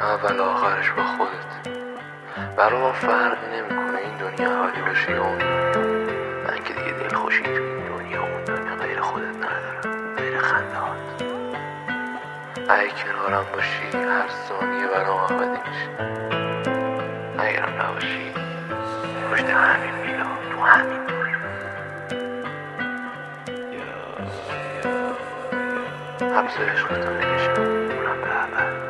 اول آخرش با خودت. برای ما فرق نمیکنه این دنیا حالی باشه یا اون دنیا. من که دیگه دل خوشی تو این دنیا اون دنیا غیر خودت ندارم، غیر خنده هات. اگه کنارم باشی هر ثانیه برام ابدی میشه، اگرم نباشی پشت همین میلاد تو همین دنیا حبس عشقتو میکشم اونم به ابد.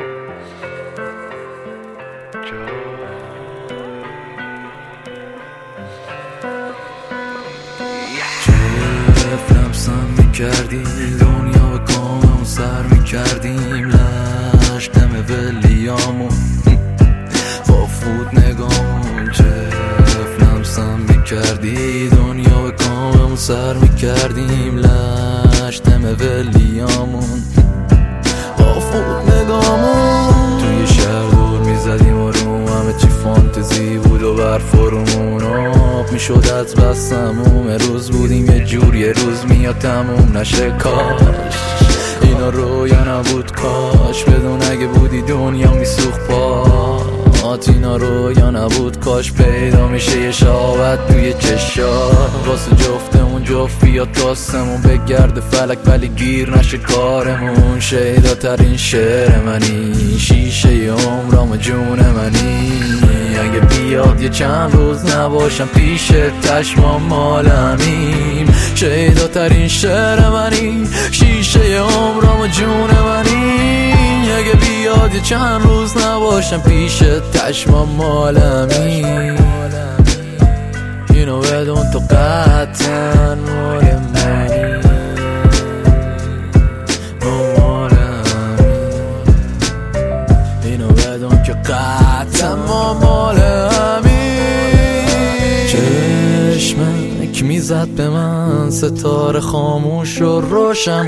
چه لمسم میکردی دنیا به کامم سر میکردیم، لش دم ولیامون با فوت نگامون. چه لمسم میکردی دنیا به کامم سر میکردیم، لش دم ولیامون با فوت نگامون. توی شهر دور میزدیم و رو همه چی فانتزی بود و برف و رومون آب میشد از بستموم. روز بودیم یه جور، یه روز میاد تموم نشه. کاش اینا رویا نبود، کاش بدون اگه بودی دنیا میسوخت پات. اینا رویا نبود، کاش پیدا میشه یه شهوت توی چشات. واسه جفتمون جفت بیاد تاستمون بگرد فلک ولی گیر نشه کارمون. شیدا ترین شعر منی، شیشه عمرام جون منی. اگه بیاد یه چند روز نباشم پیش چشمام مالمیم. شیدا ترین شعر منی، شیشه عمرام جون منی. اگه بیاد یه چند روز نباشم پیش چشمام مالمیم. اینو بدون تو قطعا مال منی، اینو بدون که قطعا مال همین. چشمک میزد به من ستاره خاموش و روشن،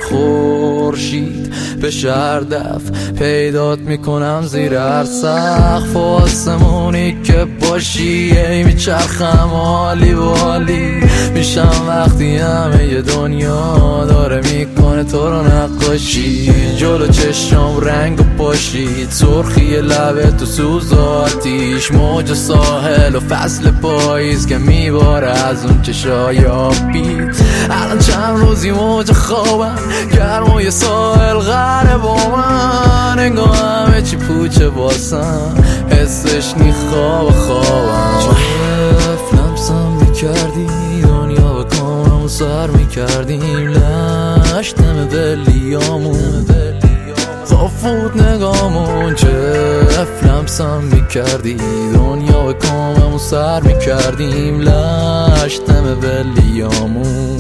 خورشید به شردف پیدات میکنم زیر هر سقف و آسمونی که باشی. ای میچرخم حالی والی میشم وقتی همه ی دنیا داره میکنه تو رو نقاشی. جلو چشم رنگ و پاشید، سرخی لبه تو سوز و آتیش. موج ساحل و فصل پاییز که میباره از اون چشای آبی. الان چند روزی موج خوابم، گرمای ساحل غره با من. انگاه همه چی پوچه باسم، حسش نی خوابم. چه لمسم میکردی دنیا به کامم سر میکردیم، لش دم ولیامون خافود نگامون. چه لمسم میکردی دنیا به کامم سر میکردیم، لش دم ولیامون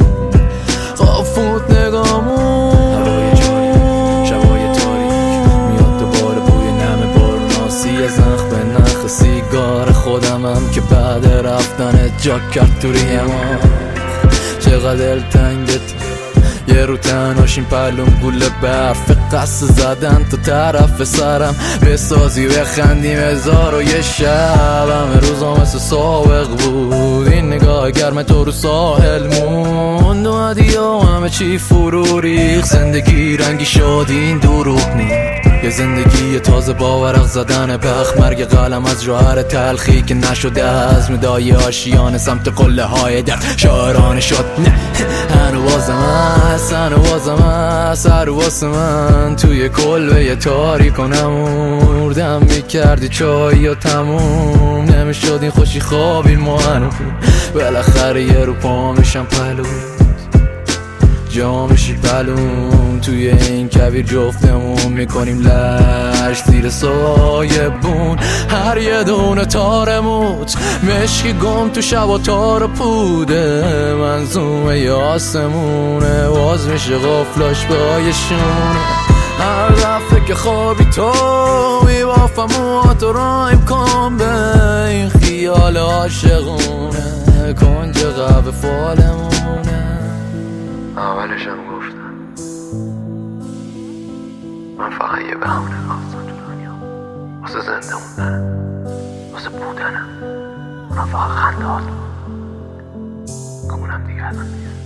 خافود نگامون. هوای جاری، شبای تاریک، میاد دوباره بوی نم باروناسی از نخ به نخ سیگار خودمم که بعد رفتن جا کرد تو ریما. چقدر دلتنگت یه رو تنهاشیم پلوم گوله برف قصد زدن تو طرف سرم بسازی بخندیم هزار و یه شب. همه روزا مثل سابق بود، این نگاه گرم تو رو ساحل موند و هدیه همه چی فرو ریخت. زندگی رنگی شد این دروغ بود، یه زندگی تازه با ورق زدن بخت. مرگ قلم از جوهر تلخی که نشده از مدای آشیان سمت قله های درد. شاعرانه شد نه هنو بازم هست، هنو بازم هست. هر واسه من توی کلبه تاریک و نموردم میکردی چایی و تموم نمیشد این خوشی خوابیم ما هنو. بالاخره یه رو پا میشم پلو جا میشی پلوم. توی این کویر جفتمون میکنیم لش زیر سایه بون. هر یه دونه تارموت مشکی گم تو شب و تار پوده. منظومه ی آسمونه باز میشه غفلاش بایشونه. هر دفعه که خوابی تو میبافم موهاتو رایم کن به این خیال عاشقونه. کنج قهوه فالمونه. اولشم گفتم من فقط یه بهونه خواستم تو دنیا واسه زنده موندنم، واسه بودنم. من فقط خنده هاتم، اونم دیگه الان نیست.